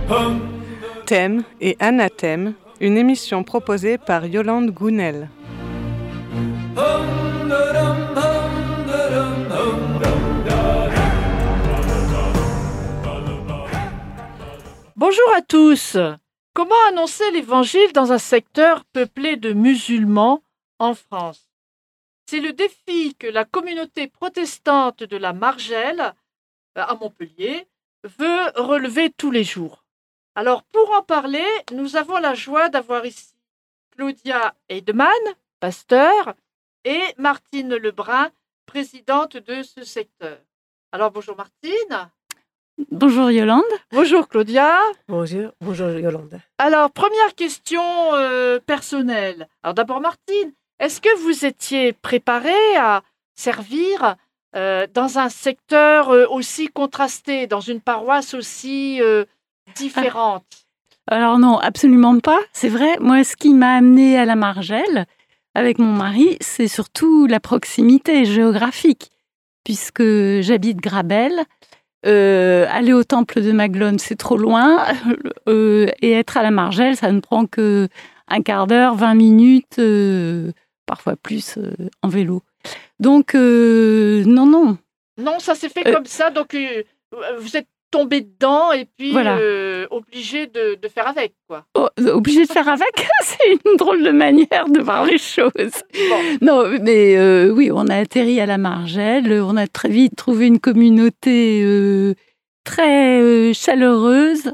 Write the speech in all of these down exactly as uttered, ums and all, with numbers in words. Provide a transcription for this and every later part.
Thème et anathème, une émission proposée par Yolande Gounel. Bonjour à tous. Comment annoncer l'évangile dans un secteur peuplé de musulmans en France? C'est le défi que la communauté protestante de la Margelle, à Montpellier, veut relever tous les jours. Alors, pour en parler, nous avons la joie d'avoir ici Claudia Heidemann, pasteur, et Martine Lebrun, présidente de ce secteur. Alors, bonjour Martine. Bonjour Yolande. Bonjour Claudia. Bonjour, bonjour Yolande. Alors, première question euh, personnelle. Alors d'abord Martine, est-ce que vous étiez préparée à servir euh, dans un secteur euh, aussi contrasté, dans une paroisse aussi euh, différente? Alors non, absolument pas. C'est vrai, moi ce qui m'a amenée à la Margelle avec mon mari, c'est surtout la proximité géographique, puisque j'habite Grabel. Euh, aller au temple de Maglone, c'est trop loin. Euh, et être à la Margelle, ça ne prend que un quart d'heure, vingt minutes, euh, parfois plus euh, en vélo. Donc, euh, non, non. Non, ça s'est fait Euh, comme ça. Donc, euh, vous êtes tombé dedans et puis Voilà. euh, obligé de, de faire avec, quoi. Oh, obligé de faire avec, c'est une drôle de manière de voir les choses. Bon. Non, mais euh, oui, on a atterri à la Margelle, on a très vite trouvé une communauté euh, très euh, chaleureuse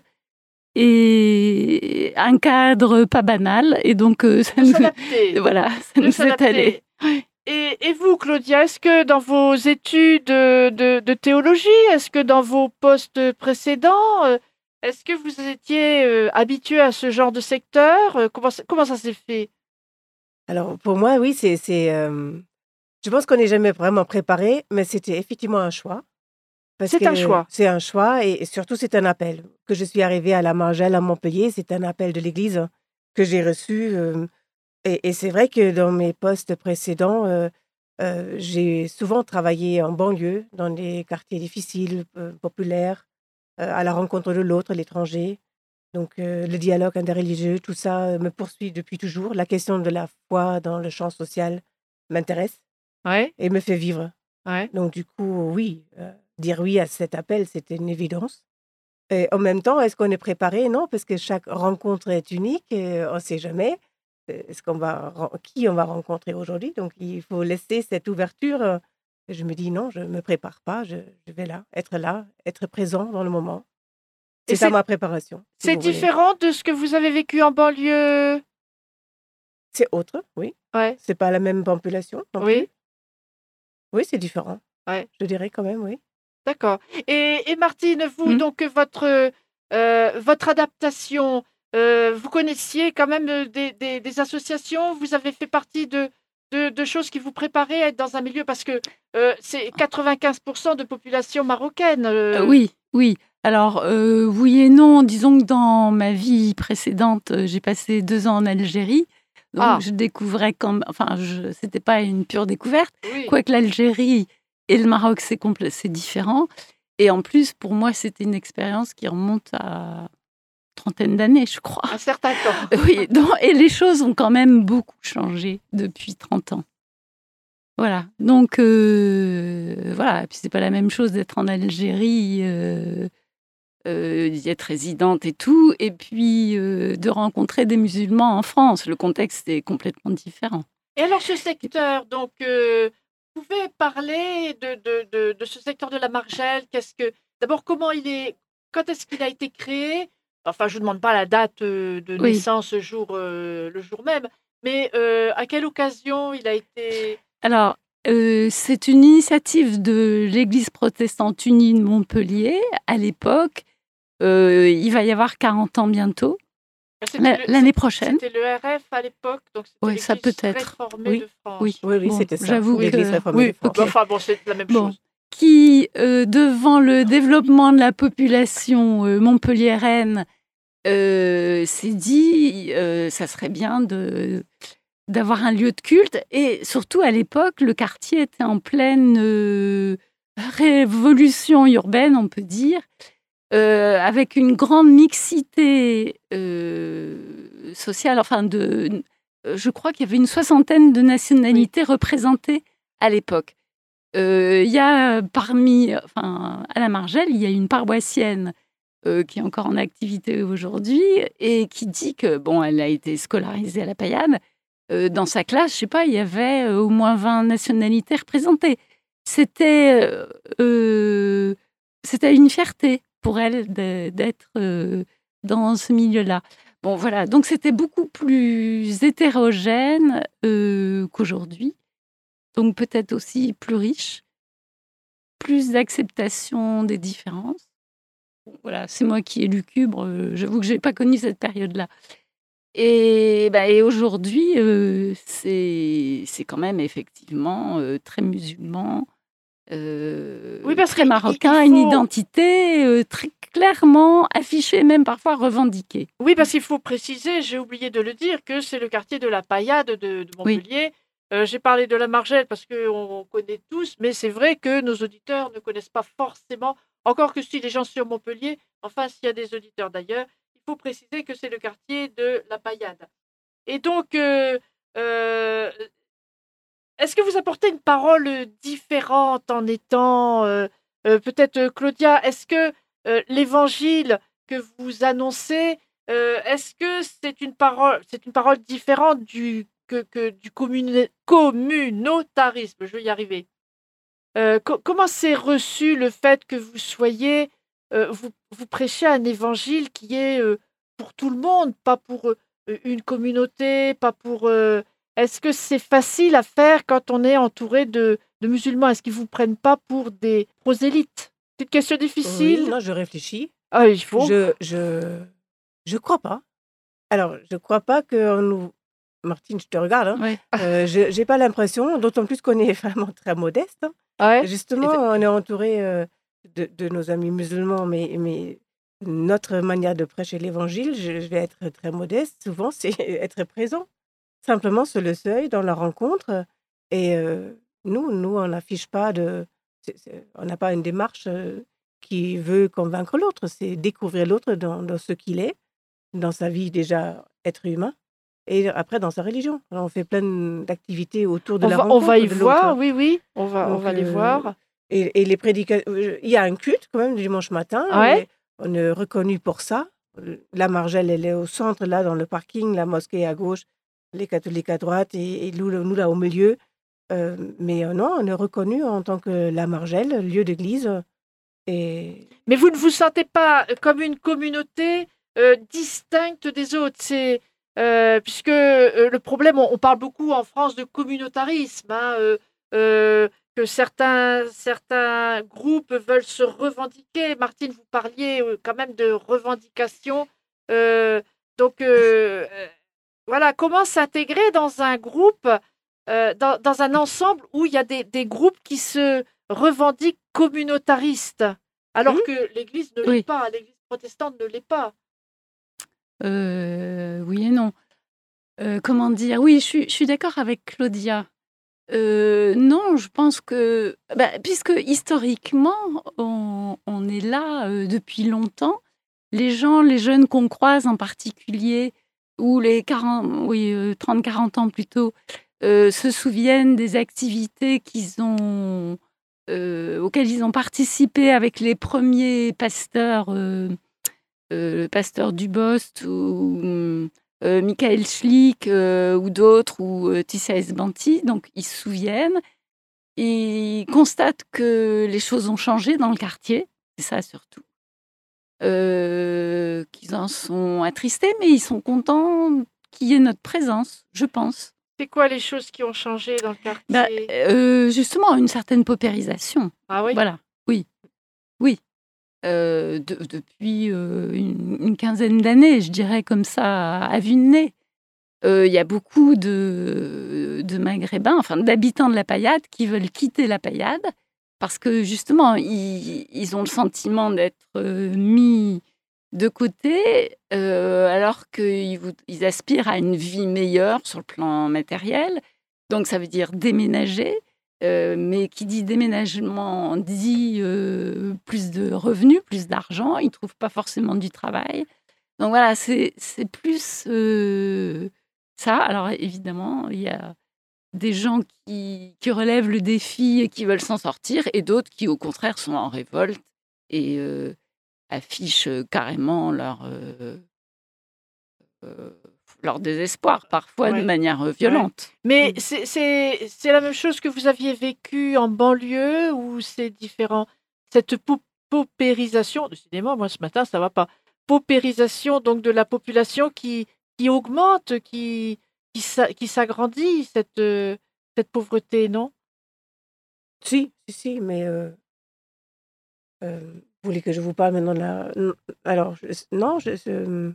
et un cadre pas banal, et donc euh, ça De nous, s'adapter. voilà, ça De nous est s'adapter. allé. Et, et vous, Claudia, est-ce que dans vos études de, de théologie, est-ce que dans vos postes précédents, euh, est-ce que vous étiez euh, habitué à ce genre de secteur? Euh, comment, ça- comment ça s'est fait? Alors, pour moi, oui, c'est, c'est, euh, je pense qu'on n'est jamais vraiment préparé, mais c'était effectivement un choix. Parce C'est un que choix. C'est un choix et surtout, c'est un appel. Que je suis arrivée à la Margelle, à Montpellier, c'est un appel de l'Église que j'ai reçu. euh, et, et c'est vrai que dans mes postes précédents, euh, euh, j'ai souvent travaillé en banlieue, dans des quartiers difficiles, euh, populaires, euh, à la rencontre de l'autre, l'étranger. Donc, euh, le dialogue interreligieux, tout ça euh, me poursuit depuis toujours. La question de la foi dans le champ social m'intéresse Ouais, et me fait vivre. ouais. Donc, du coup, oui, euh, dire oui à cet appel, c'était une évidence. Et en même temps, est-ce qu'on est préparé? Non, parce que chaque rencontre est unique et on ne sait jamais euh, ce qu'on va, ren- qui on va rencontrer aujourd'hui. Donc, il faut laisser cette ouverture. euh, et Je me dis non, je ne me prépare pas, je, je vais là, être là, être présent dans le moment. Et C'est ça c'est ma préparation, si c'est vous voulez. différent de ce que vous avez vécu en banlieue? C'est autre, oui. Ouais, C'est pas la même population non oui, plus. Oui, c'est différent. ouais. Je dirais quand même, oui. D'accord. Et, et Martine, vous, Hmm. donc votre, euh, votre adaptation, euh, vous connaissiez quand même euh, des, des- des associations, vous avez fait partie de, de, de choses qui vous préparaient à être dans un milieu, parce que euh, c'est quatre-vingt-quinze pour cent de population marocaine. Euh, euh. oui, oui. Alors, euh, oui et non. Disons que dans ma vie précédente, euh, j'ai passé deux ans en Algérie. Donc, Ah, je découvrais comme... Enfin, je, c'était pas une pure découverte. oui, Quoique l'Algérie et le Maroc, c'est, complè- c'est différent. Et en plus, pour moi, c'était une expérience qui remonte à trentaine d'années, je crois. un certain temps. Oui, donc- et les choses ont quand même beaucoup changé depuis trente ans. Voilà. Donc, euh, voilà. Et puis, c'est pas la même chose d'être en Algérie, euh, euh, d'y être résidente et tout, et puis euh, de rencontrer des musulmans en France. Le contexte est complètement différent. Et alors ce secteur, donc, euh, vous pouvez parler de, de, de, de ce secteur de la Margelle? Qu'est-ce que, d'abord, comment il est, quand est-ce qu'il a été créé? Enfin, je ne demande pas la date euh, de Oui. naissance le jour, euh, le jour même, mais euh, à quelle occasion il a été... Alors, euh, c'est une initiative de l'Église protestante unie de Montpellier. À l'époque, euh, il va y avoir quarante ans bientôt, C'était la- le- l'année c'est- prochaine. C'était le R F à l'époque, donc c'était Ouais, ça l'Église peut être. réformée Oui, de France. oui. Oui, oui, Bon, c'était ça. j'avoue L'Église que- réformée oui, de France. ok. Enfin bon, c'est la même Bon. chose. Qui, euh, devant le développement de la population euh, montpelliéraine, euh, s'est dit euh, ça serait bien de, d'avoir un lieu de culte. Et surtout, à l'époque, le quartier était en pleine euh, révolution urbaine, on peut dire. euh, avec une grande mixité euh, sociale. Enfin, de, je crois qu'il y avait une soixantaine de nationalités oui. représentées à l'époque. Euh, il y a parmi, enfin, à la Margelle, il y a une paroissienne euh, qui est encore en activité aujourd'hui et qui dit que, bon, elle a été scolarisée à la Paillade. Euh, dans sa classe, je sais pas, il y avait euh, au moins vingt nationalités représentées. C'était, euh, euh, c'était une fierté pour elle de, d'être euh, dans ce milieu-là. Bon, voilà, donc c'était beaucoup plus hétérogène euh, qu'aujourd'hui. Donc peut-être aussi plus riche, plus d'acceptation des différences. Bon, voilà, c'est moi qui élucubre, euh, j'avoue que je n'ai pas connu cette période-là. Et, bah, et aujourd'hui, euh, c'est, c'est quand même effectivement euh, très musulman, euh, oui, parce très qu'il- marocain, il faut- une identité euh, très clairement affichée, même parfois revendiquée. Oui, parce qu'il faut préciser, j'ai oublié de le dire, que c'est le quartier de la Paillade de, de Oui. Montpellier. Euh, j'ai parlé de la Margelle parce qu'on connaît tous, mais c'est vrai que nos auditeurs ne connaissent pas forcément, encore que si les gens sur Montpellier, enfin s'il y a des auditeurs d'ailleurs, il faut préciser que c'est le quartier de la Paillade. Et donc, euh, euh, est-ce que vous apportez une parole euh, différente en étant, euh, euh, peut-être euh, Claudia, est-ce que euh, l'évangile que vous annoncez, euh, est-ce que c'est une parole, c'est une parole différente du, que, que du communi- communautarisme? Je vais y arriver. Euh, co- comment c'est reçu le fait que vous soyez, euh, vous, vous prêchez un évangile qui est euh, pour tout le monde, pas pour euh, une communauté, pas pour... euh, Est-ce que c'est facile à faire quand on est entouré de, de musulmans? Est-ce qu'ils ne vous prennent pas pour des prosélytes? C'est une question Oui, difficile. non, je réfléchis. Ah, il faut. Je, je, je crois pas. Alors, je crois pas que nous. Martine, je te regarde. Hein. Ouais. Euh, je j'ai pas l'impression, d'autant plus qu'on est vraiment très modeste. hein. Ouais. Justement, on est entouré euh, de, de nos amis musulmans, mais, mais notre manière de prêcher l'évangile, je, je vais être très modeste. Souvent, c'est être présent, simplement sur le seuil, dans la rencontre. Et euh, nous, nous, on n'affiche pas de. c'est- c'est- on n'a pas une démarche euh, qui veut convaincre l'autre. C'est découvrir l'autre dans, dans ce qu'il est, dans sa vie déjà être humain, et après dans sa religion. Alors, on fait plein d'activités autour de On la va, on rencontre va y de voir, l'autre. oui, oui. On va, on Donc, va les euh, voir. Et, et les prédications, il y a un culte quand même le dimanche matin. Ouais. et on est reconnu pour ça. La Margelle, elle est au centre, là, dans le parking, la mosquée à gauche, les catholiques à droite, et, et nous, nous, là, au milieu. Euh, mais euh, non, on est reconnu en tant que la Margelle, lieu d'église. Et Mais vous ne vous sentez pas euh, comme une communauté euh, distincte des autres. C'est euh, puisque euh, le problème, on, on parle beaucoup en France de communautarisme, hein, euh, euh, que certains certains groupes veulent se revendiquer. Martine, vous parliez euh, quand même de revendication. Euh, donc euh, euh, voilà, comment s'intégrer dans un groupe, euh, dans, dans un ensemble où il y a des, des groupes qui se revendiquent communautaristes, alors Hmm que l'Église ne l'est Oui. pas, l'Église protestante ne l'est pas. Euh, oui et non. Euh, comment dire? Oui, je suis, je suis d'accord avec Claudia. Euh, non, je pense que, bah, puisque historiquement, on, on est là euh, depuis longtemps, les gens, les jeunes qu'on croise en particulier, ou les quarante, oui, euh, trente quarante ans plutôt, euh, se souviennent des activités qu'ils ont, euh, auxquelles ils ont participé avec les premiers pasteurs, euh, euh, le pasteur Dubost ou euh, Michael Schlick euh, ou d'autres, ou euh, Tissa Esbanti. Donc, ils se souviennent. Ils constatent que les choses ont changé dans le quartier, c'est ça surtout. Euh, qu'ils en sont attristés, mais ils sont contents qu'il y ait notre présence, je pense. C'est quoi les choses qui ont changé dans le quartier? Bah, euh, justement, une certaine paupérisation. Ah oui. Voilà, oui, oui. Euh, de- depuis euh, une, une quinzaine d'années, je dirais comme ça, à vue de nez. Euh, Il y a beaucoup de, de Maghrébins, enfin d'habitants de la Paillade, qui veulent quitter la Paillade parce que justement, ils, ils ont le sentiment d'être euh, mis de côté euh, alors qu'ils vou- ils aspirent à une vie meilleure sur le plan matériel. Donc ça veut dire déménager. Euh, mais qui dit déménagement dit euh, plus de revenus, plus d'argent. Ils ne trouvent pas forcément du travail. Donc voilà, c'est, c'est plus euh, ça. Alors évidemment, il y a des gens qui, qui relèvent le défi et qui veulent s'en sortir, et d'autres qui, au contraire, sont en révolte et euh, affichent carrément leur, euh, euh, leur désespoir, parfois de Ouais. manière euh, violente. Mais Mm. c'est, c'est, c'est la même chose que vous aviez vécu en banlieue ou c'est différent? Cette pau- paupérisation, décidément, moi ce matin, ça va pas. Paupérisation donc de la population qui, qui augmente, qui, qui, s'a- qui s'agrandit, cette, euh, cette pauvreté, non? Si, si, si, mais euh, euh, vous voulez que je vous parle maintenant de la... n- Alors, je- non, je, je-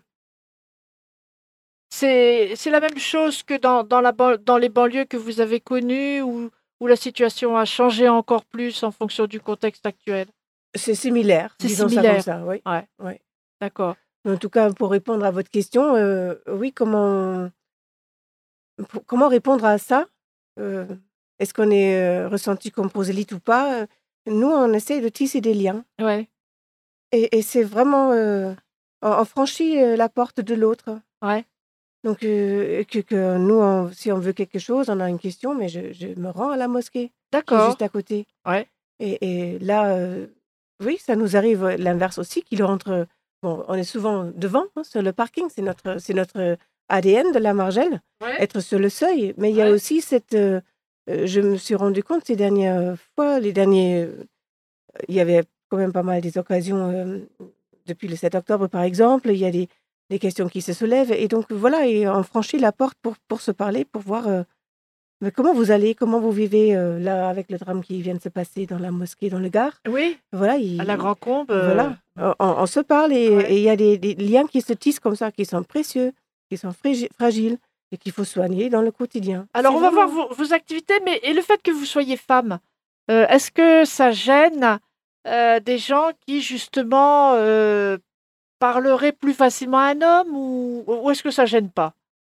C'est, c'est la même chose que dans, dans, la, ban- dans les banlieues que vous avez connues où, où la situation a changé encore plus en fonction du contexte actuel. c'est similaire, C'est disons ça comme similaire. ça, oui. Ouais, Oui. d'accord. En tout cas, pour répondre à votre question, euh, oui, comment, pour- comment répondre à ça? Euh, Est-ce qu'on est euh, ressenti comme prosélyte ou pas? Euh, Nous, on essaie de tisser des liens. Ouais, Et, et c'est vraiment... euh, on, on franchit euh, la porte de l'autre. ouais, Donc, euh, que, que nous, on- si on veut quelque chose, on a une question, mais je, je me rends à la mosquée qui est d'accord. juste à côté. Ouais, Et, et là, euh, oui, ça nous arrive euh, l'inverse aussi, qu'il rentre. Bon, on est souvent devant, hein, sur le parking, c'est notre, c'est notre A D N de la Margelle, ouais, être sur le seuil. Mais il y a ouais. aussi cette. euh, euh, je me suis rendu compte ces dernières fois, les derniers. euh, Il y avait quand même pas mal des occasions, euh, depuis le sept octobre par exemple, il y a des, des questions qui se soulèvent. Et donc voilà, et on franchit la porte pour, pour se parler, pour voir. euh, mais comment vous allez, comment vous vivez euh, là avec le drame qui vient de se passer dans la mosquée, dans le Gard? Oui, Voilà, à la il, Grand Combe. euh, voilà, on, on- on se parle et ouais. et il y a des, des liens qui se tissent comme ça, qui sont précieux, qui sont fragi- fragiles et qu'il faut soigner dans le quotidien. Alors, C'est on va voir vraiment... vos, vos activités, mais et le fait que vous soyez femme, euh, est-ce que ça gêne euh, des gens qui, justement, euh, parleraient plus facilement à un homme ou, ou est-ce que ça gêne pas?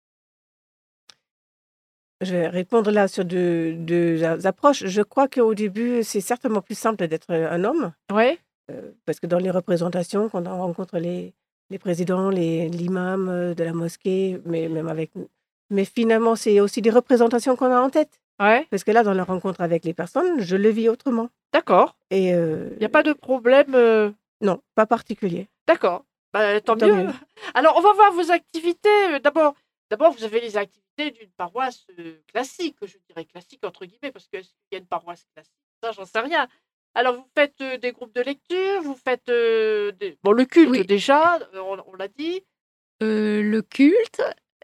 Je vais répondre là sur deux, deux a- approches. Je crois qu'au début, c'est certainement plus simple d'être un homme, Oui, euh, parce que dans les représentations, quand on rencontre les, les présidents, les, l'imam euh, de la mosquée, mais même avec... Mais finalement, c'est aussi des représentations qu'on a en tête. ouais, Parce que là, dans la rencontre avec les personnes, je le vis autrement. d'accord. Et euh, Il n'y a pas de problème. euh, non, pas particulier. D'accord. Bah, tant Tant mieux. mieux. Alors, on va voir vos activités. Euh, D'abord, d'abord, vous avez les activités d'une paroisse euh, classique, je dirais classique entre guillemets, parce qu'il y a une paroisse classique, ça, j'en sais rien. Alors, vous faites euh, des groupes de lecture, vous faites euh, des- bon, le culte Oui. déjà, euh, on, on l'a dit. Euh, le culte,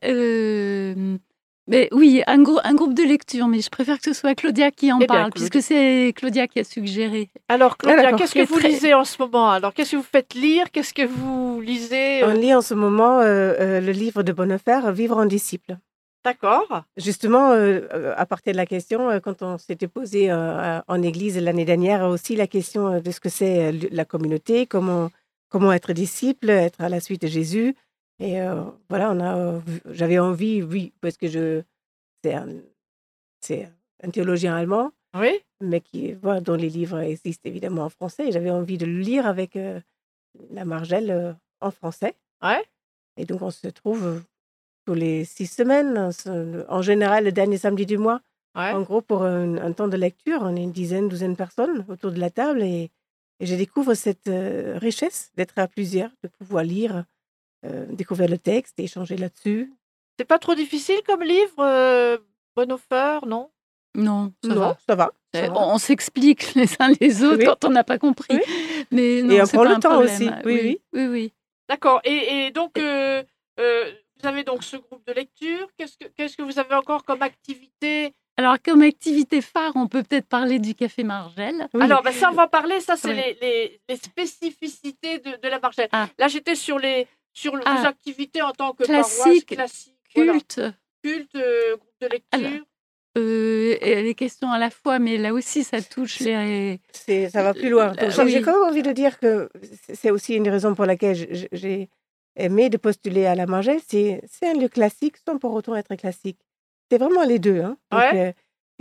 euh, mais oui, un, grou- un groupe de lecture, mais je préfère que ce soit Claudia qui en Eh bien, parle, Claudia. puisque c'est Claudia qui a suggéré. Alors, Claudia, d'accord. qu'est-ce Qui que est vous très- lisez en ce moment? Alors, qu'est-ce que vous faites lire? Qu'est-ce que vous lisez? On euh, lit en ce moment euh, euh, le livre de Bonhoeffer, Vivre en disciple. D'accord. Justement, euh, euh, à partir de la question, euh, quand on s'était posé euh, en église l'année dernière, aussi la question euh, de ce que c'est euh, la communauté, comment, comment être disciple, être à la suite de Jésus. Et euh, voilà, on a, euh, vu- j'avais envie, oui, parce que je, c'est un, c'est un théologien allemand, Oui. mais qui, voilà, dont les livres existent évidemment en français. Et j'avais envie de le lire avec euh, la Margelle euh, en français. Ouais. Et donc, on se trouve euh, tous les six semaines, hein, ce- en général le dernier samedi du mois. Ouais. En gros, pour un, un temps de lecture, on est une dizaine, douzaine de personnes autour de la table et, et je découvre cette euh, richesse d'être à plusieurs, de pouvoir lire, euh, découvrir le texte et échanger là-dessus. C'est pas trop difficile comme livre, euh, Bonhoeffer, non? Non, ça non, va. ça va. ça Euh, va. On, on s'explique les uns les autres Oui. quand on n'a pas compris. Oui. Mais non, Et on c'est prend pas le un temps problème. aussi. Oui, oui. oui, oui. D'accord. Et, et donc, euh, euh, vous avez donc ce groupe de lecture. Qu'est-ce que, qu'est-ce que vous avez encore comme activité? Alors, comme activité phare, on peut peut-être parler du Café Margelle. Oui. Alors, ben, ça, on va en parler. Ça, c'est Oui. les, les, les spécificités de, de la Margelle. Ah. Là, j'étais sur, les, sur le- vos Ah. activités en tant que Classique, paroisse classique. Voilà. Culte, Culte, euh, groupe de lecture. Alors. euh, et les questions à la fois, mais là aussi, ça touche les... C'est, ça va plus loin. Donc, j'ai, Oui. j'ai quand même envie de dire que c'est c'est aussi une des raisons pour laquelle je- je- j'ai aimé de postuler à la Margelle. C'est, c'est un lieu classique sans pour autant être classique. C'est vraiment les deux. Hein. Donc, Ouais. euh,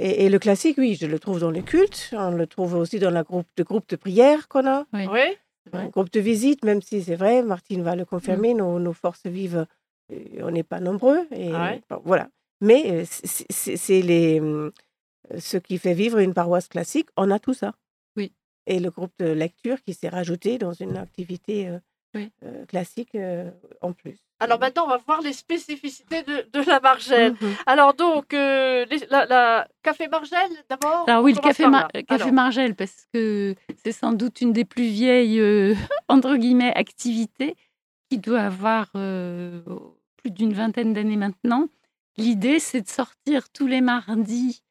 Et, et le classique, oui, je le trouve dans les cultes. On le trouve aussi dans la groupe de groupe de prière qu'on a. Oui. Un groupe de visite, même si c'est vrai, Martine va le confirmer, mmh. nos, nos forces vives, euh, on n'est pas nombreux. Et, ouais. bon, voilà. Mais euh, c'est, c'est, c'est les, euh, ce qui fait vivre une paroisse classique, on a tout ça. Oui. Et le groupe de lecture qui s'est rajouté dans une activité euh, oui. euh, classique euh, en plus. Alors maintenant, on va voir les spécificités de, de la Margelle. Mmh. Alors donc, euh, les, la, la Café Margelle d'abord. Alors oui, le Café, Mar- café Margelle, parce que c'est sans doute une des plus vieilles, euh, entre guillemets, activités qui doit avoir euh, plus d'une vingtaine d'années maintenant. L'idée, c'est de sortir tous les mardis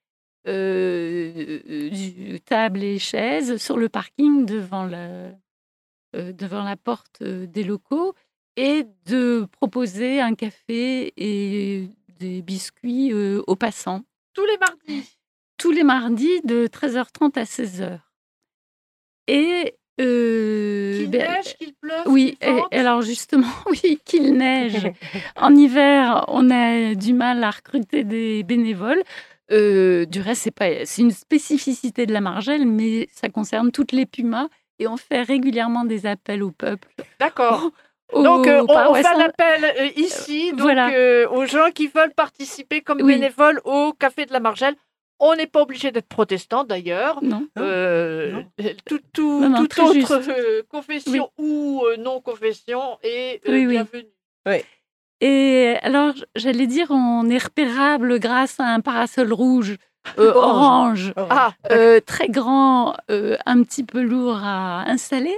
euh, du table et chaises sur le parking devant la, euh, devant la porte des locaux et de proposer un café et des biscuits euh, aux passants. Tous les mardis Tous les mardis de treize heures trente à seize heures. Et euh, qu'il ben, neige, qu'il pleuve, oui, qu'il vente. Et, alors justement, oui, qu'il neige. En hiver, on a du mal à recruter des bénévoles. Euh, du reste, c'est pas, c'est une spécificité de la Margelle, mais ça concerne toutes les pumas et on fait régulièrement des appels au peuple. D'accord. Au, donc, euh, on, on fait un appel euh, ici donc, voilà. euh, aux gens qui veulent participer comme oui. bénévoles au Café de la Margelle. On n'est pas obligé d'être protestant d'ailleurs. Non. Euh, non. Tout, tout, non, non, toute autre euh, confession oui. ou euh, non-confession est euh, oui, bienvenue. Oui. Oui. Et alors, j'allais dire, on est repérable grâce à un parasol rouge, euh, orange, orange. Ah, euh, très grand, euh, un petit peu lourd à installer.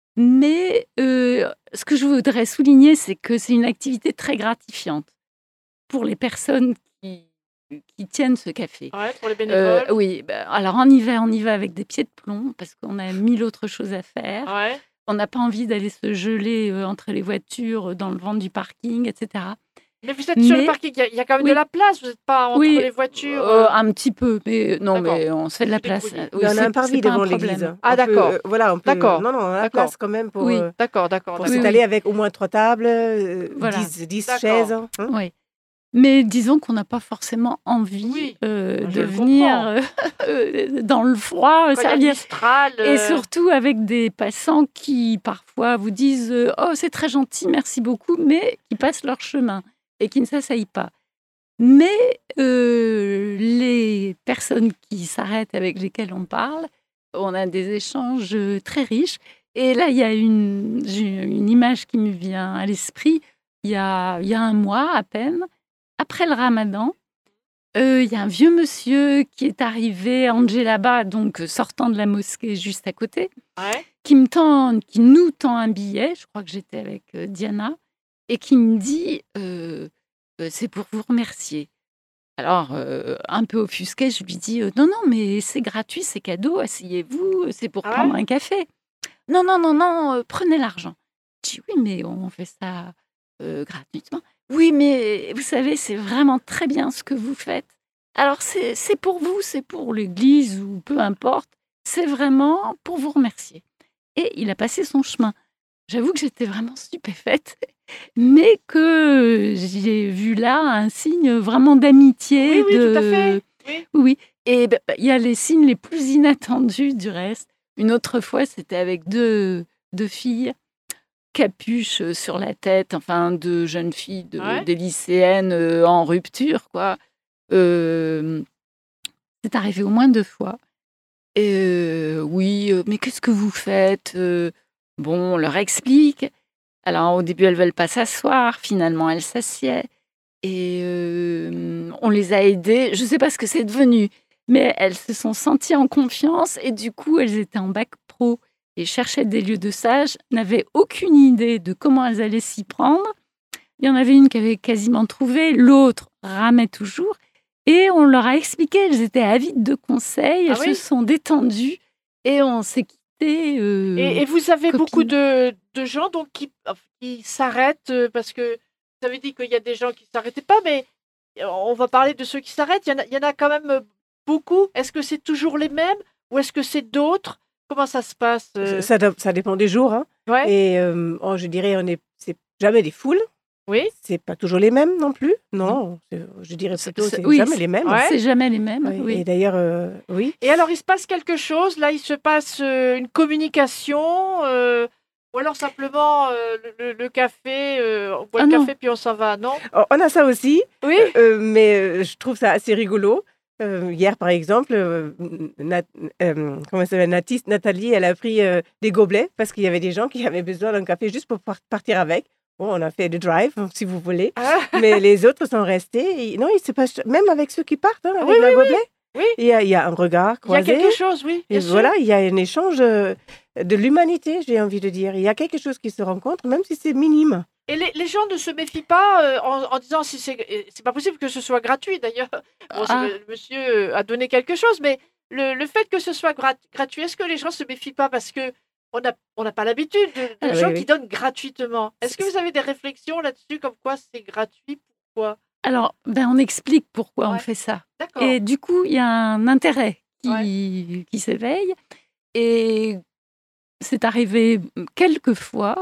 Mais euh, ce que je voudrais souligner, c'est que c'est une activité très gratifiante pour les personnes qui, qui tiennent ce café. Ouais, pour les bénévoles. Euh, oui, bah, alors en hiver, on y va avec des pieds de plomb parce qu'on a mille autres choses à faire. Ouais. On n'a pas envie d'aller se geler euh, entre les voitures, dans le vent du parking, et cetera. Mais vous êtes mais, sur le parking, il y, y a quand même oui. de la place, vous n'êtes pas entre oui, les voitures euh, Un petit peu, mais non, d'accord. mais on se fait de la place. Oui, on a un parvis devant l'église. Ah, d'accord. Peut, voilà, on peut, d'accord. Non, non, on a la place quand même pour, oui. euh, d'accord, d'accord, pour d'accord. s'étaler oui, oui. avec au moins trois tables, euh, voilà. dix chaises. Hein. Oui. Mais disons qu'on n'a pas forcément envie oui, euh, de venir euh, dans le froid, servir. Mistral, euh... Et surtout avec des passants qui parfois vous disent euh, « Oh, c'est très gentil, merci beaucoup », mais qui passent leur chemin et qui ne s'asseyent pas. Mais euh, les personnes qui s'arrêtent avec lesquelles on parle, on a des échanges très riches. Et là, il y a une, une image qui me vient à l'esprit. Il y a, il y a un mois à peine, après le ramadan, euh, il y a un vieux monsieur qui est arrivé, Angelaba, donc sortant de la mosquée juste à côté, ouais. qui, me tend, qui nous tend un billet, je crois que j'étais avec euh, Diana, et qui me dit euh, euh, « c'est pour vous remercier ». Alors, euh, un peu offusquée, je lui dis euh, « non, non, mais c'est gratuit, c'est cadeau, asseyez-vous, c'est pour ah prendre ouais. un café ». « Non, non, non, non, euh, prenez l'argent ». Je dis « oui, mais on fait ça euh, gratuitement ». Oui, mais vous savez, c'est vraiment très bien ce que vous faites. Alors, c'est, c'est pour vous, c'est pour l'église ou peu importe. C'est vraiment pour vous remercier. Et il a passé son chemin. J'avoue que j'étais vraiment stupéfaite, mais que j'ai vu là un signe vraiment d'amitié. Oui, oui, de... tout à fait. Oui, oui. Et il ben, y a les signes les plus inattendus du reste. Une autre fois, c'était avec deux, deux filles. Capuche sur la tête, enfin de jeunes filles, de, ouais. des lycéennes euh, en rupture, quoi. Euh, c'est arrivé au moins deux fois. Et euh, oui, euh, mais qu'est-ce que vous faites euh, Bon, on leur explique. Alors au début, elles veulent pas s'asseoir. Finalement, elles s'assiedent. Et euh, on les a aidées. Je sais pas ce que c'est devenu, mais elles se sont senties en confiance et du coup, elles étaient en bac pro. Et cherchaient des lieux de stage, n'avaient aucune idée de comment elles allaient s'y prendre. Il y en avait une qui avait quasiment trouvé, l'autre ramait toujours. Et on leur a expliqué, elles étaient avides de conseils, elles ah oui. se sont détendues et on s'est quittés. Euh, et, et vous avez copines. beaucoup de, de gens donc, qui, qui s'arrêtent, parce que vous avez dit qu'il y a des gens qui ne s'arrêtaient pas, mais on va parler de ceux qui s'arrêtent. Il y en a, il y en a quand même beaucoup. Est-ce que c'est toujours les mêmes ou est-ce que c'est d'autres ? Comment ça se passe euh... ça, ça dépend des jours. Hein. Ouais. Et euh, oh, je dirais, on est, c'est jamais des foules. Oui. C'est pas toujours les mêmes non plus. Non, c'est- je dirais plutôt C'est- c'est oui, jamais c'est- les mêmes. Ouais. C'est jamais les mêmes. Oui, Oui. Et d'ailleurs, euh, oui. Et alors, il se passe quelque chose. Là, il se passe euh, une communication. euh, ou alors simplement euh, le, le- le café, euh, on boit Ah le non. café puis on s'en va, non? Oh, on a ça aussi, Oui. euh, mais euh, je trouve ça assez rigolo. Euh, hier, par exemple, euh, Nat- euh, comment ça s'appelle, Natis- Nathalie, elle a pris euh, des gobelets parce qu'il y avait des gens qui avaient besoin d'un café juste pour par- partir avec. Bon, on a fait le drive, si vous voulez. Ah, Mais les autres sont restés. Et non, il se passe même avec ceux qui partent, hein, avec Oui, leur gobelet. oui. Il y, a, il y a un regard il y a croisé. quelque chose, oui. Et bien sûr. voilà, il y a un échange euh, de l'humanité, j'ai envie de dire. Il y a quelque chose qui se rencontre, même si c'est minime. Et les, les gens ne se méfient pas euh, en, en disant si c'est et c'est pas possible que ce soit gratuit d'ailleurs. Bon, c'est- Ah. le monsieur euh, a donné quelque chose, mais le, le fait que ce soit grat- gratuit, est-ce que les gens se méfient pas parce que on n'a on n'a pas l'habitude de, de Ah, oui, gens oui. qui donnent gratuitement. Est-ce que vous avez des réflexions là-dessus comme quoi c'est gratuit, pourquoi? Alors, ben, on explique pourquoi Ouais. on fait ça. D'accord. Et du coup, il y a un intérêt qui, qui s'éveille. Et c'est arrivé quelques fois,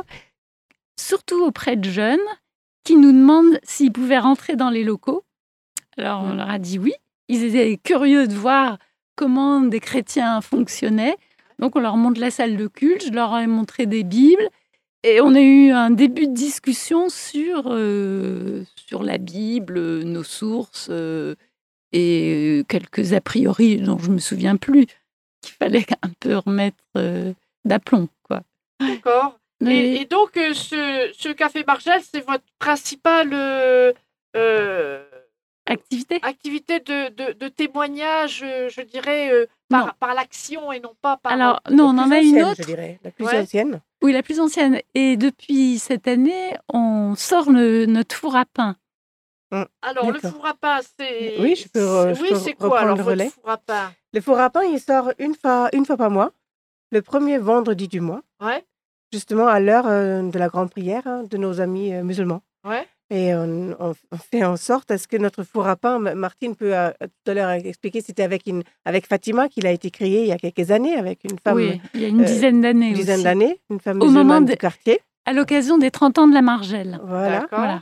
surtout auprès de jeunes, qui nous demandent s'ils pouvaient rentrer dans les locaux. Alors, on Mm. leur a dit oui. Ils étaient curieux de voir comment des chrétiens fonctionnaient. Donc, on leur montre la salle de culte, je leur ai montré des Bibles. Et on a eu un début de discussion sur, euh, sur la Bible, euh, nos sources euh, et euh, quelques a priori dont je ne me souviens plus, qu'il fallait un peu remettre euh, d'aplomb, quoi. D'accord. Mais- Et, et donc euh, ce, ce café Margelle, c'est votre principale euh, euh, Activité activité de, de, de témoignage, euh, je dirais, euh, Non. par, par l'action et non pas par... Alors, La non, on en plus a une ancienne, autre. je dirais. La plus Ouais. ancienne. Oui, la plus ancienne. Et depuis cette année, on sort le- notre four à pain. Alors, le D'accord. four à pain, c'est... Oui, je peux, euh, je oui, peux c'est quoi reprendre alors le votre relais. four à pain? Le four à pain, il sort une fois, une fois par mois, le premier vendredi du mois, Ouais, justement à l'heure euh, de la grande prière hein, de nos amis euh, musulmans. ouais. Et on, on- on fait en sorte à ce que notre four à pain, Ma- Martine peut euh, tout à l'heure expliquer, c'était avec, une, avec Fatima qu'il a été créé il y a quelques années, avec une femme, Oui, il y a une euh, dizaine d'années une dizaine aussi. d'années, une femme Au moment musulmane de- du quartier. À l'occasion des trente ans de la Margelle. Voilà. D'accord. Voilà.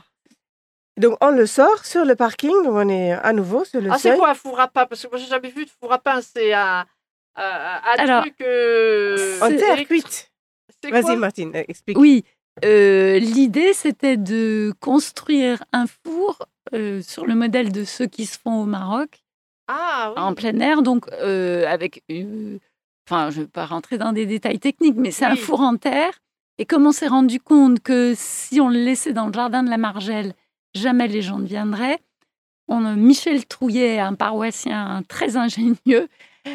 Donc on le sort sur le parking, donc on est à nouveau sur le Ah, c'est seuil. quoi un four à pain? Parce que moi, j'ai jamais vu de four à pain. C'est un, un, un Alors, truc... euh, En c'est terre électro- cuite. C'est Vas-y quoi? Martine, euh, explique. Oui, euh, l'idée c'était de construire un four euh, sur le modèle de ceux qui se font au Maroc, Ah, oui. en plein air, donc euh, avec... euh, Enfin, je ne vais pas rentrer dans des détails techniques, mais c'est un Oui. four en terre. Et comme on s'est rendu compte que si on le laissait dans le jardin de la Margelle, jamais les gens ne viendraient, on a Michel Trouillet, un paroissien très ingénieux,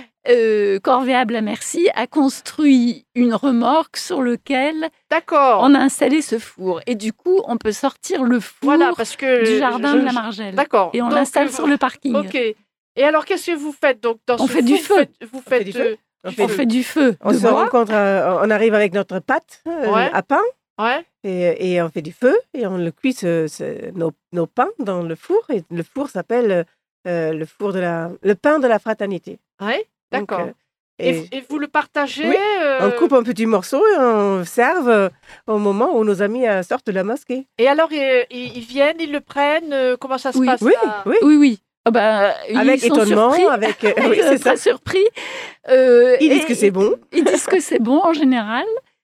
euh, corvéable à merci, a construit une remorque sur laquelle D'accord. on a installé ce four. Et du coup, on peut sortir le four Voilà, parce que... du jardin je- de la je- Margelle. D'accord. Et on Donc, l'installe euh, sur le parking. Ok. Et alors, qu'est-ce que vous faites donc dans On ce fait du four, feu. Vous faites, vous fait faites du feu. euh, On du fait On feu. fait du feu On de se bois. rencontre, euh, on arrive avec notre pâte euh, Ouais. à pain Ouais. et, et on fait du feu et on le cuit ce- ce- nos, nos pains dans le four et le four s'appelle euh, le four de la le pain de la fraternité. Ouais. Donc, D'accord. euh, Et, et et vous le partagez Oui, euh, on coupe un petit morceau et on serve euh, au moment où nos amis euh, sortent de la mosquée. Et alors, euh, ils, ils viennent, ils le prennent. euh, comment ça se Oui. passe Oui, là oui. Oui, oui. Ah bah, Avec ils sont étonnement, surpris. avec euh, oui, Ils sont c'est ça. très surpris. Euh, Ils disent et- que c'est bon. Ils disent que c'est bon en général.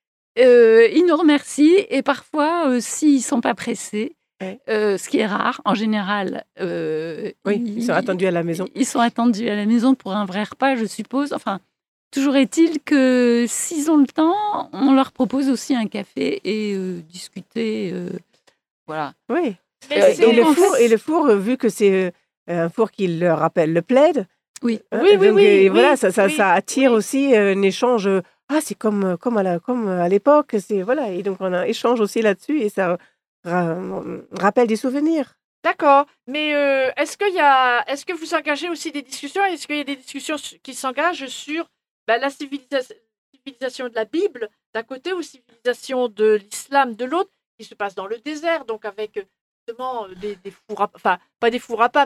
Euh, ils nous remercient et parfois, euh, s'ils ne sont pas pressés, Ouais. euh, ce qui est rare, en général, euh, Oui, ils sont attendus à la maison. Ils sont attendus à la maison pour un vrai repas, je suppose. Enfin, toujours est-il que s'ils ont le temps, on leur propose aussi un café et euh, discuter. euh, voilà. Oui. Mais Euh, Et, c'est- donc, le en four, fait- et le four, euh, vu que c'est euh, un four qui leur rappelle le plaid. Oui. hein, Oui, oui, donc, oui, euh, oui, voilà, ça, ça, oui, ça attire oui. aussi euh, un échange. euh, Ah, c'est comme, euh, comme, à la, comme à l'époque. C'est voilà. Et donc on a un échange aussi là-dessus et ça ra- rappelle des souvenirs. D'accord. Mais euh, est-ce qu'il y a, est-ce que vous engagez aussi des discussions? Est-ce qu'il y a des discussions su- qui s'engagent sur bah, la civilisa- civilisation de la Bible d'un côté ou civilisation de l'islam de l'autre, qui se passe dans le désert, donc avec euh, justement euh, des, des fours à, enfin pas des fours à pain, mais on cuit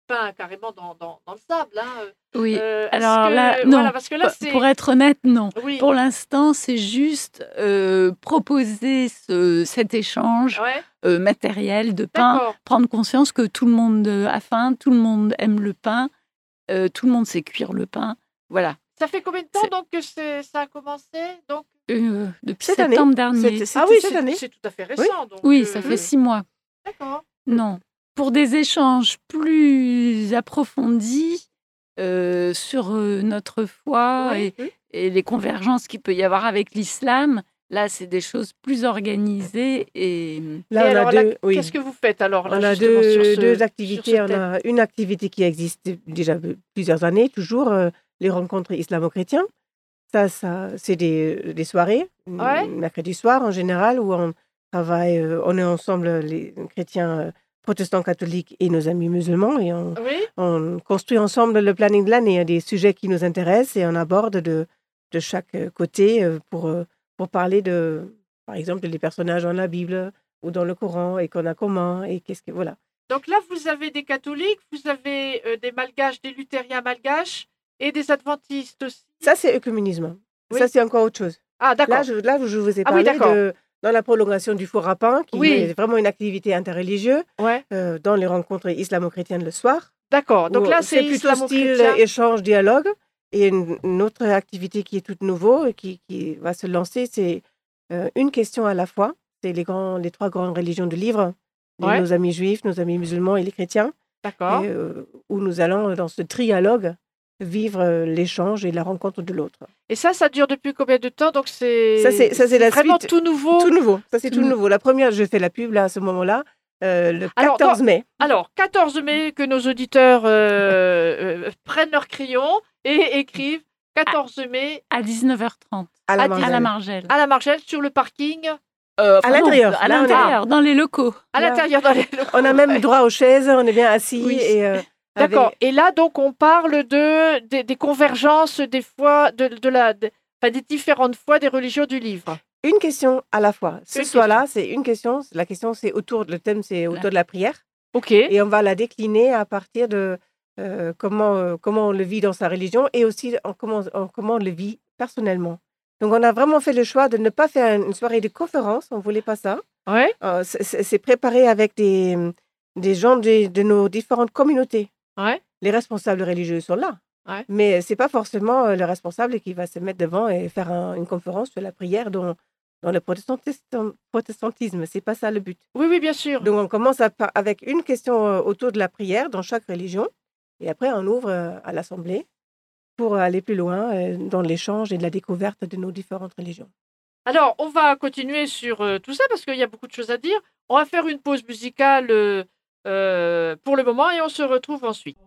pain carrément dans, dans, dans le sable. Hein. Oui, Euh, alors que, là, non. Voilà, parce que là, c'est... Pour être honnête, non. Oui. Pour l'instant, c'est juste euh, proposer ce, cet échange Ouais. euh, matériel de pain, D'accord. prendre conscience que tout le monde a faim, tout le monde aime le pain, euh, tout le monde sait cuire le pain. Voilà. Ça fait combien de temps C'est- donc que c'est, ça a commencé donc Euh, depuis Cette septembre année. dernier. C'était- Ah oui, cette c'est, année. c'est tout à fait récent. Donc, Oui, euh, ça fait six mois. D'accord. Non. Pour des échanges plus approfondis euh, sur euh, notre foi Oui. et, et les convergences qu'il peut y avoir avec l'islam, là, c'est des choses plus organisées et Là, Et on alors, a là, deux, oui. qu'est-ce que vous faites alors là, On a justement, deux, sur ce, deux sur activités. ce On thème a une activité qui existe déjà plusieurs années, toujours euh, les rencontres islamo-chrétiens. Ça, ça c'est des, des soirées, Ouais. mercredi soir en général, où on travaille, euh, on est ensemble, les chrétiens euh, protestants catholiques et nos amis musulmans, et on, Oui. on construit ensemble le planning de l'année. Il y a des sujets qui nous intéressent et on aborde de, de chaque côté euh, pour, euh, pour parler de, par exemple, des personnages dans la Bible ou dans le Coran et qu'on a commun et qu'est-ce que voilà. Donc là, vous avez des catholiques, vous avez euh, des malgaches, des luthériens malgaches et des adventistes aussi. Ça, c'est œcuménisme. Oui. Ça, c'est encore autre chose. Ah, d'accord. Là, je, là, je vous ai Ah oui, parlé d'accord. de, dans la prolongation du four à pain, qui Oui. est vraiment une activité interreligieuse, Ouais. euh, dans les rencontres islamo-chrétiennes le soir. D'accord. Donc où là, c'est plutôt style islamo-chrétien. échange, dialogue. Et une, une autre activité qui est toute nouvelle et qui, qui va se lancer, c'est euh, une question à la fois. C'est les, grands, les trois grandes religions de livre, les- Ouais. nos amis juifs, nos amis musulmans et les chrétiens, D'accord. et, euh, où nous allons, dans ce trialogue, vivre euh, l'échange et la rencontre de l'autre. Et ça, ça dure depuis combien de temps? Donc c'est Ça, c'est- ça, c'est la vraiment suite. tout nouveau. Tout nouveau, ça c'est Tout tout nou- nouveau. La première, je fais la pub là à ce moment-là, euh, le Alors, quatorze mai. Alors, quatorze mai, que nos auditeurs euh, euh, prennent leur crayon et écrivent quatorze mai à dix-neuf heures trente À la à Margelle. à la Margelle. à la Margelle sur le parking, Euh, À enfin, non, l'intérieur. À Là, on est- l'intérieur, dans les locaux. à Là, l'intérieur dans les locaux. On a même droit aux chaises, on est bien assis. Oui. Et, euh, D'accord. avec- Et là, donc, on parle de, des, des convergences des fois, de, de la, de- enfin, des différentes fois des religions du livre. Une question à la fois. Ce Une soir-là, c'est une question. La question, c'est autour, le thème, c'est autour de la prière. OK. Et on va la décliner à partir de euh, comment, euh, comment on le vit dans sa religion et aussi en comment, en comment on le vit personnellement. Donc, on a vraiment fait le choix de ne pas faire une soirée de conférence. On ne voulait pas ça. Ouais. Euh, c'est- c'est c'est préparé avec des, des gens de, de nos différentes communautés. Ouais. Les responsables religieux sont là. Ouais. Mais ce n'est pas forcément euh, le responsable qui va se mettre devant et faire un- une conférence sur la prière dans, dans le protestantisme. protestantisme. Ce n'est pas ça le but. Oui, oui, bien sûr. Donc, on commence à par- avec une question euh, autour de la prière dans chaque religion. Et après, on ouvre euh, à l'Assemblée pour aller plus loin euh, dans l'échange et de la découverte de nos différentes religions. Alors, on va continuer sur euh, tout ça parce qu'il y a beaucoup de choses à dire. On va faire une pause musicale euh, euh, pour le moment et on se retrouve ensuite.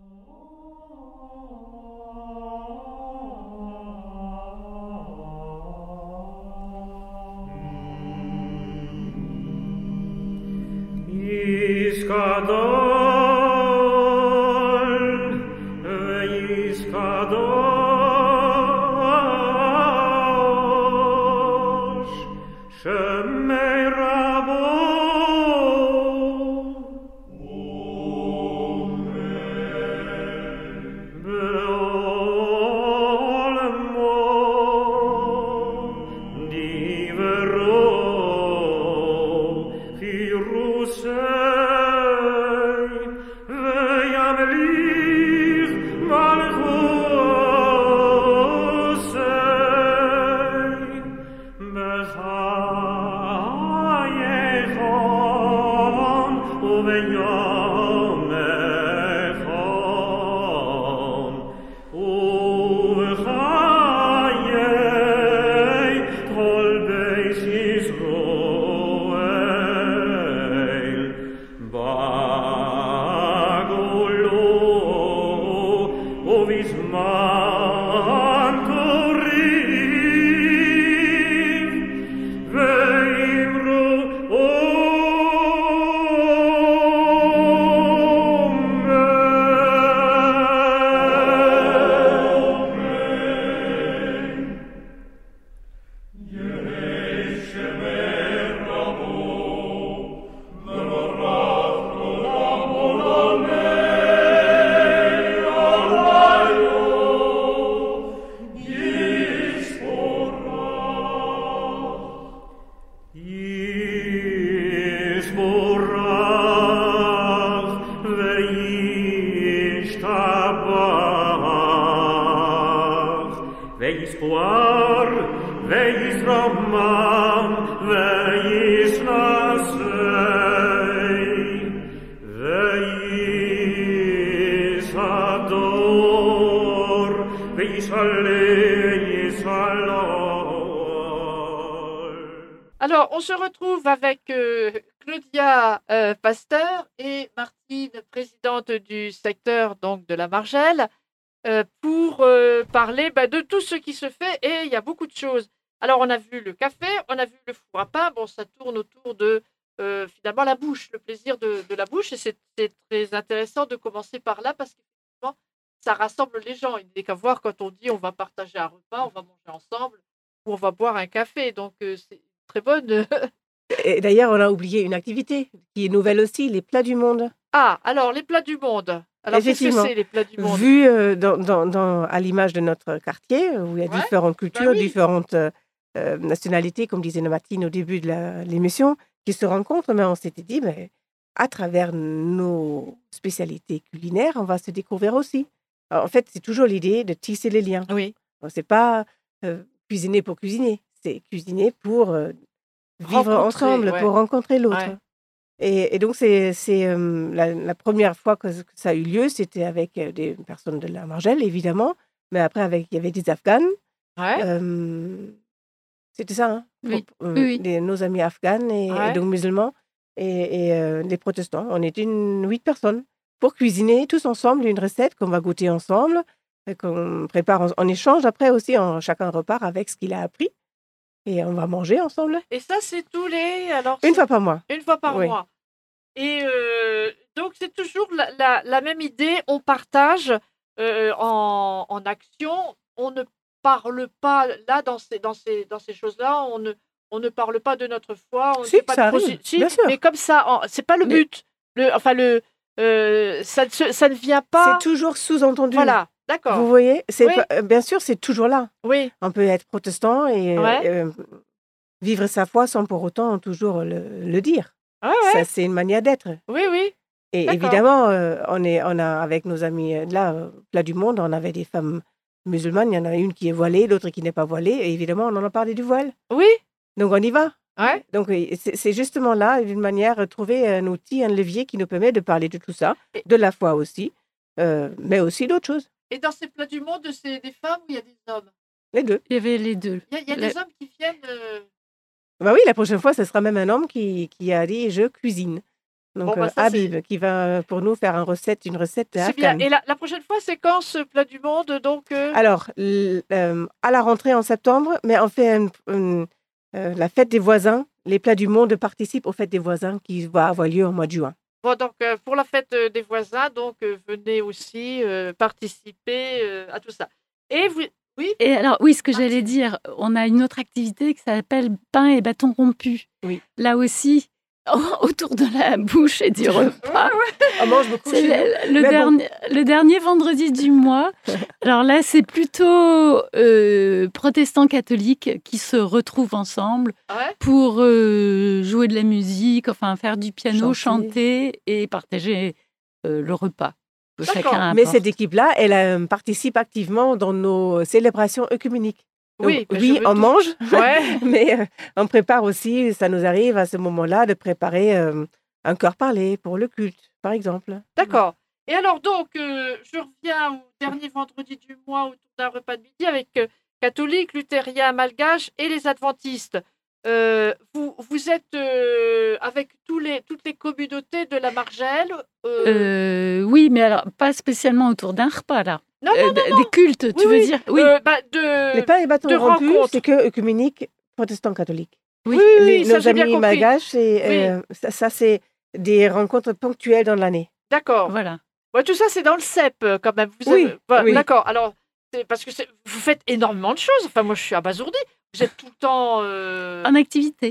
Oh Alors, on se retrouve avec euh, Claudia euh, Pasteur et Martine, présidente du secteur donc, de la Margelle, euh, pour euh, parler bah, de tout ce qui se fait, et il y a beaucoup de choses. Alors, on a vu le café, on a vu le four à pain, bon, ça tourne autour de, euh, finalement, la bouche, le plaisir de, de la bouche, et c'est c'est très intéressant de commencer par là, parce qu'effectivement, ça rassemble les gens. Il n'est qu'à voir quand on dit on va partager un repas, on va manger ensemble, ou on va boire un café, donc euh, c'est très bonne. Et d'ailleurs, on a oublié une activité qui est nouvelle aussi, les plats du monde. Ah, alors, les plats du monde. Alors, qu'est-ce que Effectivement. c'est, les plats du monde? Vu euh, dans, dans- dans- à l'image de notre quartier, où il y a Ouais, différentes cultures, oui. différentes euh, euh, nationalités, comme disait Martine au début de la- l'émission, qui se rencontrent, mais on s'était dit, mais, à travers nos spécialités culinaires, on va se découvrir aussi. Alors, en fait, c'est toujours l'idée de tisser les liens. Oui. Ce n'est pas euh, cuisiner pour cuisiner, c'est cuisiner pour euh, vivre Rencontrer, ensemble, ouais. pour rencontrer l'autre. Ouais. Et, et donc, c'est c'est, euh, la, la première fois que, que ça a eu lieu, c'était avec euh, des personnes de la Margelle, évidemment, mais après, avec, il y avait des Afghanes. Ouais. Euh, c'était ça, hein, Oui, pour- euh, oui, oui. des- nos amis afghanes et, et Ouais. donc musulmans et, et, euh, les protestants. On était une huit personnes pour cuisiner tous ensemble une recette qu'on va goûter ensemble, et qu'on prépare en, en échange. Après aussi, en, chacun repart avec ce qu'il a appris et on va manger ensemble Et ça, c'est tous les... Alors, une c'est fois par mois. une fois par Oui. mois. Et euh, donc, c'est toujours la, la- la même idée. On partage euh, en, en action. On ne parle pas, là, dans ces, dans ces, dans ces choses-là, on ne, on ne parle pas de notre foi. On ne Si, fait pas ça de arrive, prosi- Si, bien sûr. mais comme ça, en- c'est pas le Mais- but. Le, enfin, le, euh, ça, ne se- ça ne vient pas... C'est toujours sous-entendu. Voilà, d'accord. Vous voyez, c'est Oui. pas- euh, bien sûr, c'est toujours là. Oui, On peut être protestant et Ouais. euh, vivre sa foi sans pour autant toujours le, le dire. ouais, ouais. Ça, c'est une manière d'être. Oui, oui. Et D'accord. évidemment, euh, on, est, on a, avec nos amis euh, là, euh, là du monde, on avait des femmes musulmanes. Il y en a une qui est voilée, l'autre qui n'est pas voilée. Et évidemment, on en a parlé du voile. Oui, Donc, on y va. ouais. Donc, oui, c'est c'est justement là, d'une manière, euh, trouver un outil, un levier qui nous permet de parler de tout ça, Et- de la foi aussi, euh, mais aussi d'autres choses. Et dans ces plats du monde, c'est des femmes ou il y a des hommes? Les deux. Il y avait les deux. Il y a, il y a La- des hommes qui viennent... euh, Bah oui, la prochaine fois, ce sera même un homme qui, qui a dit je cuisine. Donc, Bon, bah, euh, ça, c'est- Habib, qui va euh, pour nous faire un recette, une recette C'est bien. afghane. Et la, la prochaine fois, c'est quand ce plat du monde? Donc, euh, Alors, l- euh, à la rentrée en septembre, mais on fait une- une- euh, la fête des voisins. Les plats du monde participent aux fêtes des voisins qui va avoir lieu au mois de juin. bon, donc euh, pour la fête euh, des voisins, donc euh, venez aussi euh, participer euh, à tout ça. Et vous, oui, Et alors, oui, ce que Martine. j'allais dire, on a une autre activité qui s'appelle pain et bâton rompu. Oui. Là aussi, autour de la bouche et du repas. On mange beaucoup C'est chez nous. le, le Mais bon. dernier, le dernier vendredi du mois. Alors là, c'est plutôt euh, protestants catholiques qui se retrouvent ensemble ouais, pour euh, jouer de la musique, enfin faire du piano, Chanter. chanter et partager euh, le repas. que D'accord. Chacun Mais apporte. cette équipe-là, elle euh, participe activement dans nos célébrations œcuméniques. Donc, oui, mais je oui, veux on tout- mange, Ouais, mais euh, on prépare aussi, ça nous arrive à ce moment-là de préparer euh, un cœur parlé pour le culte, par exemple. d'accord. Et alors donc, euh, je reviens au dernier vendredi du mois autour d'un repas de midi avec euh, catholiques, luthériens, malgaches et les adventistes. Euh, vous, vous êtes euh, avec tous les, toutes les communautés de la Margelle euh, Euh, oui, mais alors pas spécialement autour d'un repas là. Non, Euh, non, d- non, Des cultes, tu Oui, veux oui. dire? Oui. euh, bah, de... Les pains et bâtons de rompus, rencontres. c'est que œcuménique protestant-catholique. Oui, Les- oui, ça nos j'ai bien amis compris. malgaches, c'est, euh, ça, ça, c'est des rencontres ponctuelles dans l'année. D'accord. Voilà. Ouais, tout ça, c'est dans le C E P euh, quand même. Vous Oui, avez- voilà, oui. D'accord. Alors, c'est parce que c'est- vous faites énormément de choses. Enfin, moi, je suis abasourdie. Vous êtes tout le temps. euh, En activité.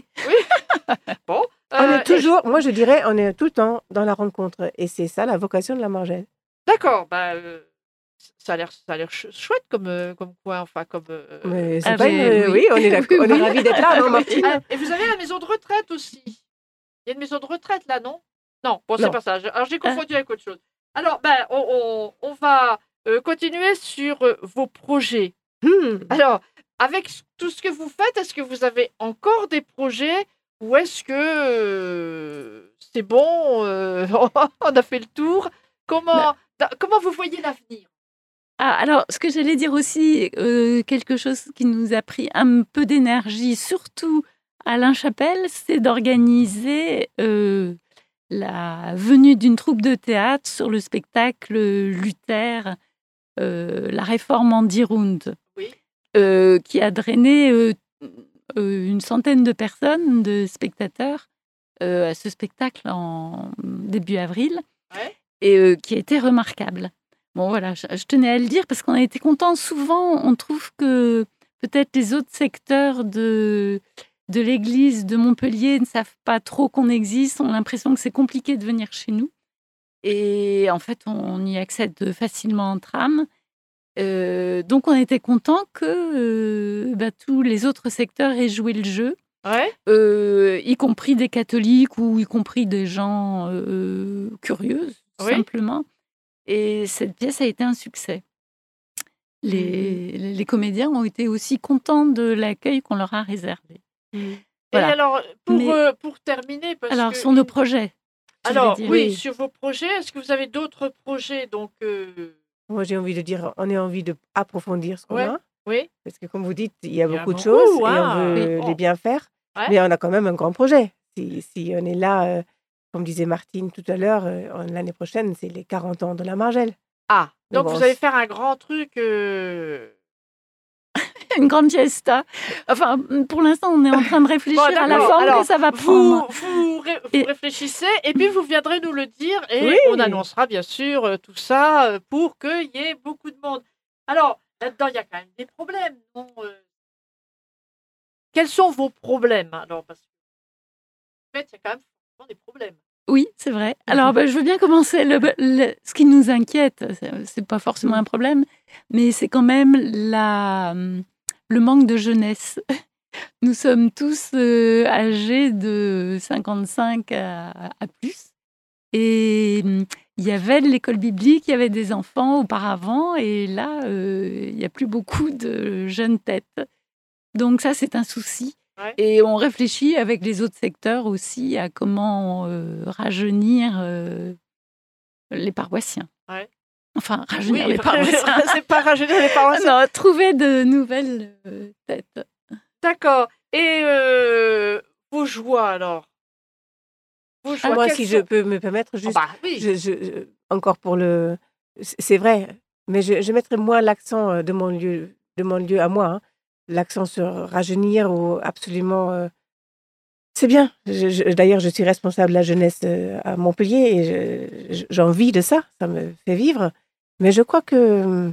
Bon. On euh, est toujours, moi je dirais, on est tout le temps dans la rencontre. Et c'est ça la vocation de la Margelle. et- D'accord. Bah, euh, ça a l'air, ça a l'air ch- chouette comme, euh, comme coin. Enfin, comme. euh, Mais c'est Ah, pas mais une- oui. oui. on est, d'accord- on est Oui. ravis d'être là, non, Martine? Ah, et vous avez la maison de retraite aussi. Il y a une maison de retraite là, non? Non. Bon, c'est Non. pas ça. Je- Alors, j'ai confondu avec autre chose. Alors, ben, on, on- on va euh, continuer sur euh, vos projets. Hmm. Alors, avec s- tout ce que vous faites, est-ce que vous avez encore des projets Ou est-ce que euh, c'est bon, euh, on a fait le tour? Comment, da- comment vous voyez l'avenir? Ah, alors, ce que j'allais dire aussi, euh, quelque chose qui nous a pris un peu d'énergie, surtout à Alain Chapelle, c'est d'organiser euh, la venue d'une troupe de théâtre sur le spectacle Luther, euh, la réforme en dix rounds, Oui. euh, qui a drainé euh, euh, une centaine de personnes, de spectateurs, euh, à ce spectacle en début avril, Ouais. et euh, qui a été remarquable. Bon, voilà, je, je tenais à le dire parce qu'on a été contents. Souvent, on trouve que peut-être les autres secteurs de, de l'église de Montpellier ne savent pas trop qu'on existe, ont l'impression que c'est compliqué de venir chez nous. Et en fait, on y accède facilement en tram. Euh, donc, on était contents que euh, bah, tous les autres secteurs aient joué le jeu, Ouais. euh, y compris des catholiques ou y compris des gens euh, curieux, Oui. simplement. Et cette pièce a été un succès. Les, les, les comédiens ont été aussi contents de l'accueil qu'on leur a réservé. Voilà. Et alors, pour, Mais- euh, pour terminer, parce Alors, que sur nos projets. tu voulais alors dire. oui, Oui. sur vos projets, est-ce que vous avez d'autres projets? Donc, euh, Moi, j'ai envie de dire, on a envie d'approfondir ce qu'on Ouais. a. oui, Parce que, comme vous dites, il y a Il y a beaucoup de beaucoup, choses et hein. on veut Oui. les bien faire. Ouais. Mais on a quand même un grand projet. Si, si on est là, euh, comme disait Martine tout à l'heure, euh, l'année prochaine, c'est les quarante ans de la Margelle. Ah, donc Donc, vous on allez s- faire un grand truc. euh, Une grande fiesta. Enfin, pour l'instant, on est en train de réfléchir Bon, à la d'accord. forme Alors, que ça va Vous, prendre. vous, ré- vous Et- réfléchissez et puis vous viendrez nous le dire et Oui. on annoncera bien sûr euh, tout ça euh, pour qu'il y ait beaucoup de monde. Alors, là-dedans, il y a quand même des problèmes. non, euh. Quels sont vos problèmes alors? Parce que, en fait, il y a quand même forcément des problèmes. Oui, c'est vrai. Alors, bah, je veux bien commencer. Le, le- ce qui nous inquiète, c'est- c'est pas forcément un problème, mais c'est quand même la, le manque de jeunesse. Nous sommes tous euh, âgés de cinquante-cinq à, à plus. Et hum, il y avait de l'école biblique, il y avait des enfants auparavant, et là, euh, il n'y a plus beaucoup de jeunes têtes. Donc ça, c'est un souci. Ouais. Et on réfléchit avec les autres secteurs aussi à comment euh, rajeunir euh, les paroissiens. Ouais. Enfin, rajeunir Oui, les paroissiens. c'est pas rajeunir les paroissiens. Non, trouver de nouvelles euh, têtes. D'accord. Et euh, vos joies alors? Vos joies, moi, quelles si sont? je peux me permettre, Ah juste, bah oui. je, je- je- encore pour le... C'est c'est vrai, mais je, je mettrais moins l'accent euh, de mon lieu, de mon lieu à moi, hein, l'accent sur rajeunir ou absolument... euh, C'est bien. Je- je- D'ailleurs, je suis responsable de la jeunesse euh, à Montpellier et je- je- j'ai envie de ça. Ça me fait vivre. Mais je crois que hum,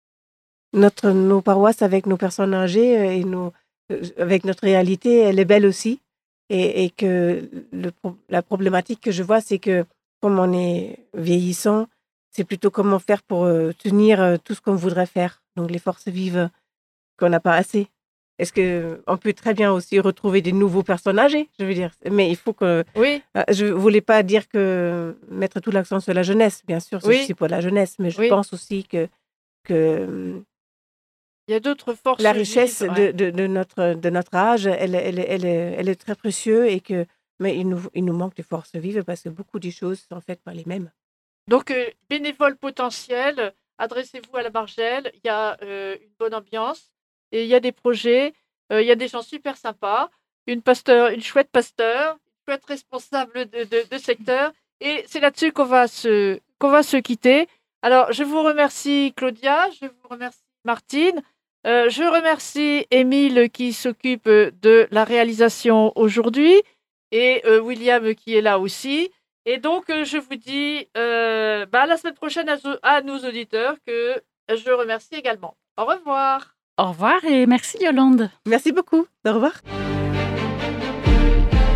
notre, nos paroisses avec nos personnes âgées euh, et nos, euh, avec notre réalité, elle est belle aussi. Et, et que le, pro- la problématique que je vois, c'est que comme on est vieillissant, c'est plutôt comment faire pour euh, tenir euh, tout ce qu'on voudrait faire. Donc les forces vives qu'on n'a pas assez. Est-ce que on peut très bien aussi retrouver des nouveaux personnes âgées, je veux dire. Mais il faut que... Oui. euh, Je voulais pas dire que mettre tout l'accent sur la jeunesse. Bien sûr, c'est Oui. aussi pour la jeunesse. Mais je Oui. pense aussi que, que hum, Il y a d'autres forces la richesse vives, de, ouais. de, de notre, de notre âge, elle, elle, elle, est, elle est très précieuse et que, mais il nous, il nous manque des forces vives parce que beaucoup des choses sont faites par les mêmes. Donc, euh, bénévoles potentiels, adressez-vous à la Margelle. Il y a euh, une bonne ambiance et il y a des projets. euh, il y a des gens super sympas. Une, pasteur, une chouette pasteur, une chouette responsable de, de, de secteur. Et c'est là-dessus qu'on va, se, qu'on va se quitter. Alors, je vous remercie, Claudia. Je vous remercie, Martine. Euh, je remercie Émile qui s'occupe de la réalisation aujourd'hui et euh, William qui est là aussi. Et donc, euh, je vous dis euh, bah, à la semaine prochaine à, à nos auditeurs que je remercie également. Au revoir. Au revoir et merci Yolande. Merci beaucoup. Au revoir.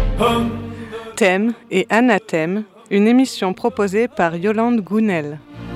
Thème et anathème, une émission proposée par Yolande Gounel.